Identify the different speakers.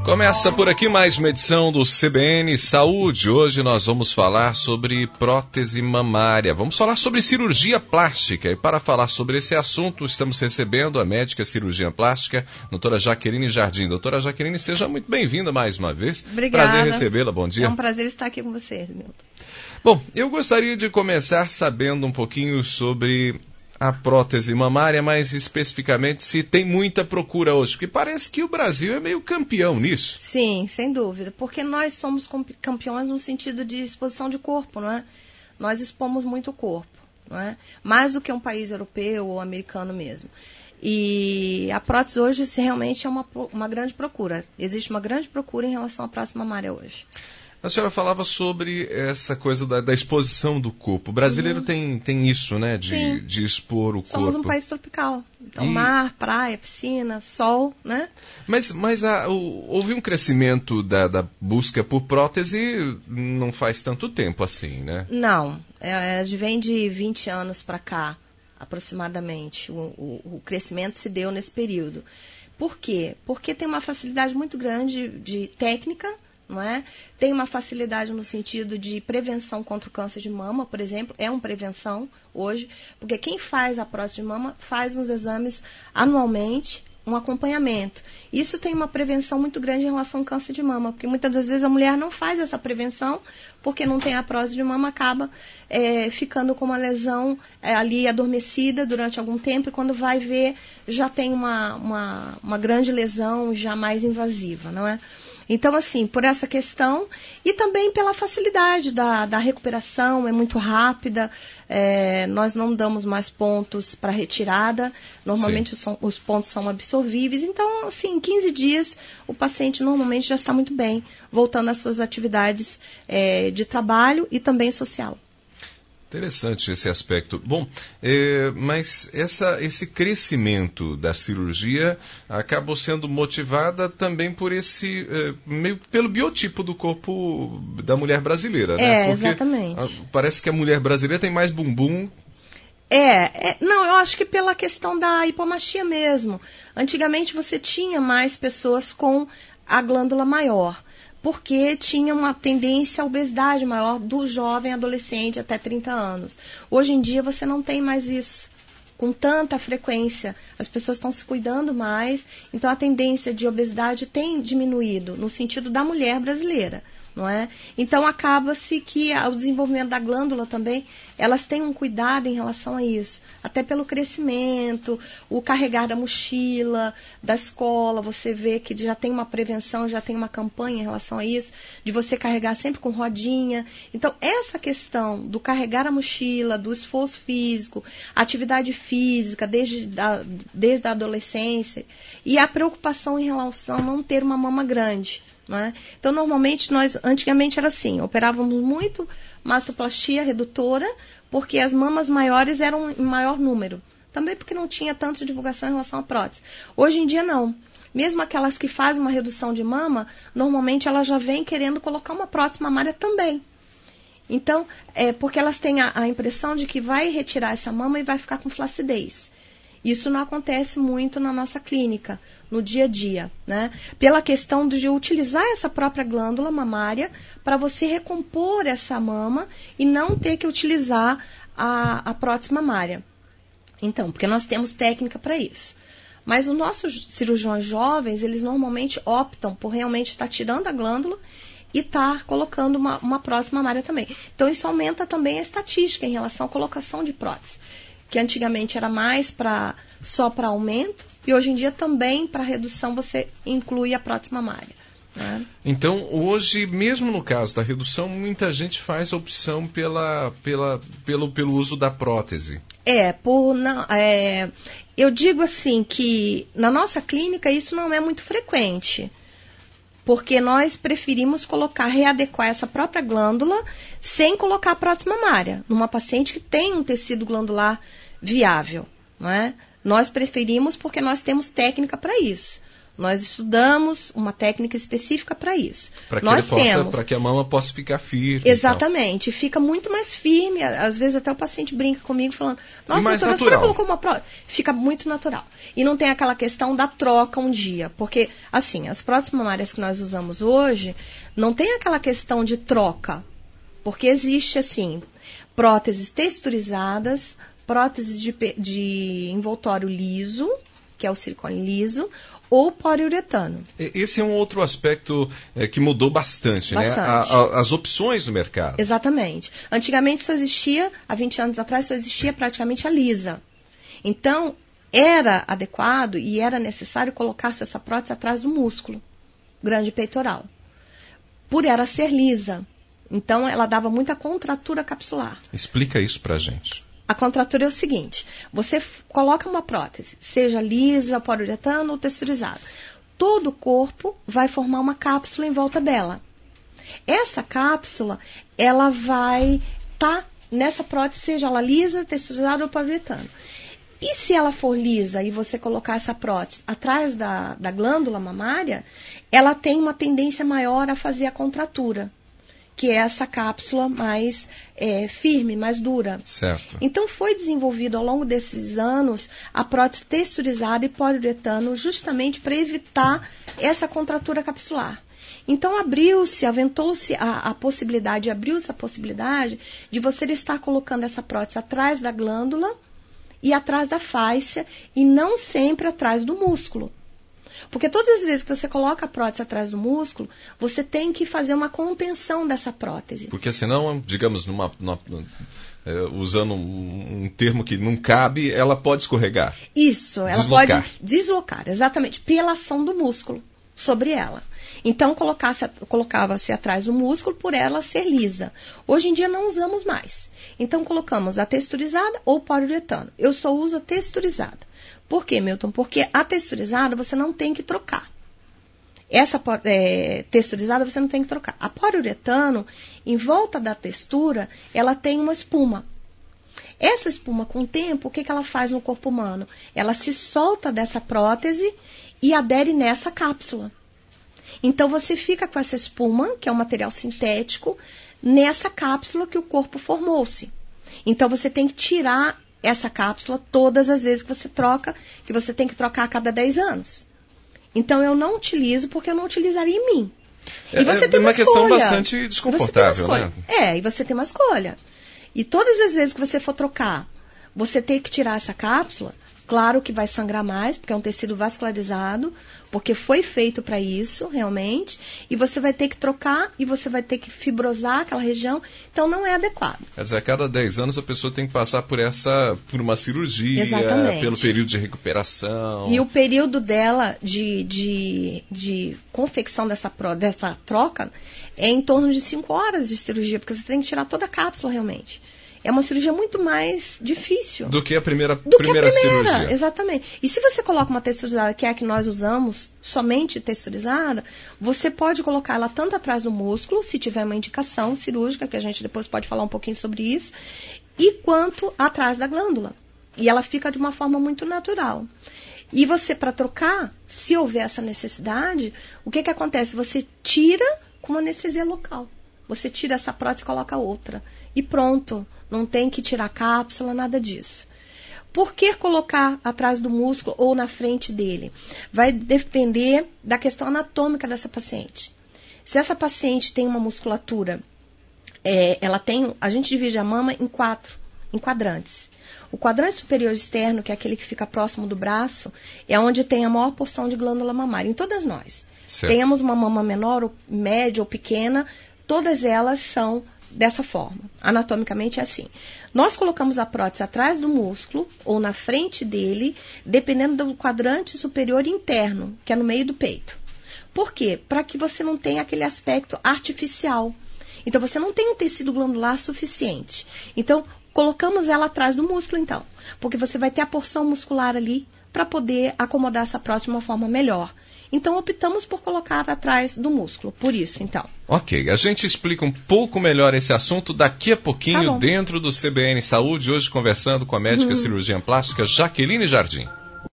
Speaker 1: Começa por aqui mais uma edição do CBN Saúde. Hoje nós vamos falar sobre prótese mamária. Vamos falar sobre cirurgia plástica. E para falar sobre esse assunto, estamos recebendo a médica cirurgiã plástica, doutora Jaqueline Jardim. Doutora Jaqueline, seja muito bem-vinda mais uma vez.
Speaker 2: Obrigada.
Speaker 1: Prazer recebê-la. Bom dia.
Speaker 2: É um prazer estar aqui com você, Milton.
Speaker 1: Bom, eu gostaria de começar sabendo um pouquinho sobre a prótese mamária, mais especificamente se tem muita procura hoje, porque parece que o Brasil é meio campeão nisso.
Speaker 2: Sim, sem dúvida, porque nós somos campeões no sentido de exposição de corpo, não é? Nós expomos muito o corpo, não é? Mais do que um país europeu ou americano mesmo. E a prótese hoje realmente é uma grande procura. Existe uma grande procura em relação à prótese mamária hoje.
Speaker 1: A senhora falava sobre essa coisa da exposição do corpo. O brasileiro tem isso, né? De expor o corpo.
Speaker 2: Somos um país tropical. Então, mar, praia, piscina, sol, né?
Speaker 1: Mas houve um crescimento da busca por prótese não faz tanto tempo assim, né?
Speaker 2: Não. Vem de 20 anos para cá, aproximadamente. O crescimento se deu nesse período. Por quê? Porque tem uma facilidade muito grande de técnica, não é? Tem uma facilidade no sentido de prevenção contra o câncer de mama, por exemplo, é uma prevenção hoje, porque quem faz a prótese de mama faz uns exames anualmente, um acompanhamento. Isso tem uma prevenção muito grande em relação ao câncer de mama, porque muitas das vezes a mulher não faz essa prevenção, porque não tem a prótese de mama, acaba ficando com uma lesão ali adormecida durante algum tempo, e quando vai ver, já tem uma grande lesão já mais invasiva, não é? Então, assim, por essa questão e também pela facilidade da recuperação, é muito rápida, nós não damos mais pontos para retirada, normalmente os pontos são absorvíveis, então, assim, em 15 dias o paciente normalmente já está muito bem, voltando às suas atividades de trabalho e também social.
Speaker 1: Interessante esse aspecto. Bom, mas esse crescimento da cirurgia acabou sendo motivada também por meio pelo biotipo do corpo da mulher brasileira, né? Porque
Speaker 2: exatamente.
Speaker 1: Parece que a mulher brasileira tem mais bumbum.
Speaker 2: Não, eu acho que pela questão da hipomastia mesmo. Antigamente você tinha mais pessoas com a glândula maior, porque tinha uma tendência à obesidade maior do jovem adolescente até 30 anos. Hoje em dia você não tem mais isso com tanta frequência. As pessoas estão se cuidando mais, então a tendência de obesidade tem diminuído no sentido da mulher brasileira, não é? Então acaba-se que o desenvolvimento da glândula também, elas têm um cuidado em relação a isso, até pelo crescimento, o carregar da mochila, da escola, você vê que já tem uma prevenção, já tem uma campanha em relação a isso, de você carregar sempre com rodinha. Então essa questão do carregar a mochila, do esforço físico, atividade física desde a adolescência, e a preocupação em relação a não ter uma mama grande, não é? Então, normalmente, antigamente era assim, operávamos muito mastoplastia redutora, porque as mamas maiores eram em maior número. Também porque não tinha tanta divulgação em relação à prótese. Hoje em dia, não. Mesmo aquelas que fazem uma redução de mama, normalmente elas já vêm querendo colocar uma prótese mamária também. Então, porque elas têm a impressão de que vai retirar essa mama e vai ficar com flacidez. Isso não acontece muito na nossa clínica, no dia a dia, né? Pela questão de utilizar essa própria glândula mamária para você recompor essa mama e não ter que utilizar a prótese mamária. Então, porque nós temos técnica para isso. Mas os nossos cirurgiões jovens, eles normalmente optam por realmente estar tirando a glândula e estar colocando uma prótese mamária também. Então, isso aumenta também a estatística em relação à colocação de prótese, que antigamente era mais só para aumento, e hoje em dia também para redução você inclui a prótese mamária, né?
Speaker 1: Então, hoje, mesmo no caso da redução, muita gente faz a opção pelo uso da prótese.
Speaker 2: Eu digo assim que na nossa clínica isso não é muito frequente, porque nós preferimos readequar essa própria glândula sem colocar a prótese mamária, numa paciente que tem um tecido glandular viável, não é? Nós preferimos porque nós temos técnica para isso. Nós estudamos uma técnica específica para isso.
Speaker 1: Para que a mama possa ficar firme.
Speaker 2: Exatamente. Fica muito mais firme. Às vezes até o paciente brinca comigo falando, nossa, doutora, a senhora colocou uma prótese. Fica muito natural. E não tem aquela questão da troca um dia. Porque, assim, as próteses mamárias que nós usamos hoje, não tem aquela questão de troca. Porque existe, assim, próteses texturizadas, próteses de envoltório liso, que é o silicone liso, ou poliuretano.
Speaker 1: Esse é um outro aspecto que mudou bastante, né? As opções no mercado.
Speaker 2: Exatamente. Antigamente só existia, há 20 anos atrás, só existia praticamente a lisa. Então, era adequado e era necessário colocar-se essa prótese atrás do músculo grande peitoral. Por ela ser lisa. Então, ela dava muita contratura capsular.
Speaker 1: Explica isso pra gente.
Speaker 2: A contratura é o seguinte, você coloca uma prótese, seja lisa, poliuretano ou texturizada. Todo o corpo vai formar uma cápsula em volta dela. Essa cápsula, ela vai estar nessa prótese, seja ela lisa, texturizada ou poliuretano. E se ela for lisa e você colocar essa prótese atrás da glândula mamária, ela tem uma tendência maior a fazer a contratura, que é essa cápsula mais firme, mais dura.
Speaker 1: Certo.
Speaker 2: Então, foi desenvolvido ao longo desses anos a prótese texturizada e poliuretano justamente para evitar essa contratura capsular. Então, aventou-se a possibilidade, abriu-se a possibilidade de você estar colocando essa prótese atrás da glândula e atrás da fáscia e não sempre atrás do músculo. Porque todas as vezes que você coloca a prótese atrás do músculo, você tem que fazer uma contenção dessa prótese.
Speaker 1: Porque senão, digamos, usando um termo que não cabe, ela pode escorregar.
Speaker 2: Isso, ela pode deslocar, exatamente, pela ação do músculo sobre ela. Então, colocava-se atrás do músculo por ela ser lisa. Hoje em dia não usamos mais. Então, colocamos a texturizada ou poliuretano. Eu só uso a texturizada. Por quê, Milton? Porque a texturizada você não tem que trocar. Essa texturizada você não tem que trocar. A poliuretano, em volta da textura, ela tem uma espuma. Essa espuma, com o tempo, o que ela faz no corpo humano? Ela se solta dessa prótese e adere nessa cápsula. Então, você fica com essa espuma, que é um material sintético, nessa cápsula que o corpo formou-se. Então, você tem que tirar essa cápsula todas as vezes que você troca, que você tem que trocar a cada 10 anos. Então, eu não utilizo porque eu não utilizaria em mim. E você tem uma
Speaker 1: questão bastante desconfortável, né?
Speaker 2: E você tem uma escolha. E todas as vezes que você for trocar, você tem que tirar essa cápsula. Claro que vai sangrar mais, porque é um tecido vascularizado, porque foi feito para isso, realmente. E você vai ter que trocar e você vai ter que fibrosar aquela região. Então, não é adequado.
Speaker 1: Quer dizer, a cada 10 anos a pessoa tem que passar por uma cirurgia,
Speaker 2: exatamente,
Speaker 1: pelo período de recuperação.
Speaker 2: E o período dela de confecção dessa troca é em torno de 5 horas de cirurgia, porque você tem que tirar toda a cápsula realmente. É uma cirurgia muito mais difícil.
Speaker 1: Do que a primeira cirurgia.
Speaker 2: Exatamente. E se você coloca uma texturizada, que é a que nós usamos, somente texturizada, você pode colocar ela tanto atrás do músculo, se tiver uma indicação cirúrgica, que a gente depois pode falar um pouquinho sobre isso, e quanto atrás da glândula. E ela fica de uma forma muito natural. E você, para trocar, se houver essa necessidade, o que acontece? Você tira com anestesia local. Você tira essa prótese e coloca outra. E pronto. Não tem que tirar cápsula, nada disso. Por que colocar atrás do músculo ou na frente dele? Vai depender da questão anatômica dessa paciente. Se essa paciente tem uma musculatura, a gente divide a mama em quadrantes. O quadrante superior externo, que é aquele que fica próximo do braço, é onde tem a maior porção de glândula mamária, em todas nós.
Speaker 1: Certo.
Speaker 2: Tenhamos uma mama menor, ou média ou pequena, todas elas são dessa forma. Anatomicamente é assim. Nós colocamos a prótese atrás do músculo ou na frente dele, dependendo do quadrante superior interno, que é no meio do peito. Por quê? Para que você não tenha aquele aspecto artificial. Então, você não tem um tecido glandular suficiente. Então, colocamos ela atrás do músculo, então. Porque você vai ter a porção muscular ali para poder acomodar essa prótese de uma forma melhor. Então, optamos por colocar atrás do músculo. Por isso, então.
Speaker 1: Ok, a gente explica um pouco melhor esse assunto daqui a pouquinho dentro do CBN Saúde, hoje conversando com a médica cirurgiã plástica Jaqueline Jardim.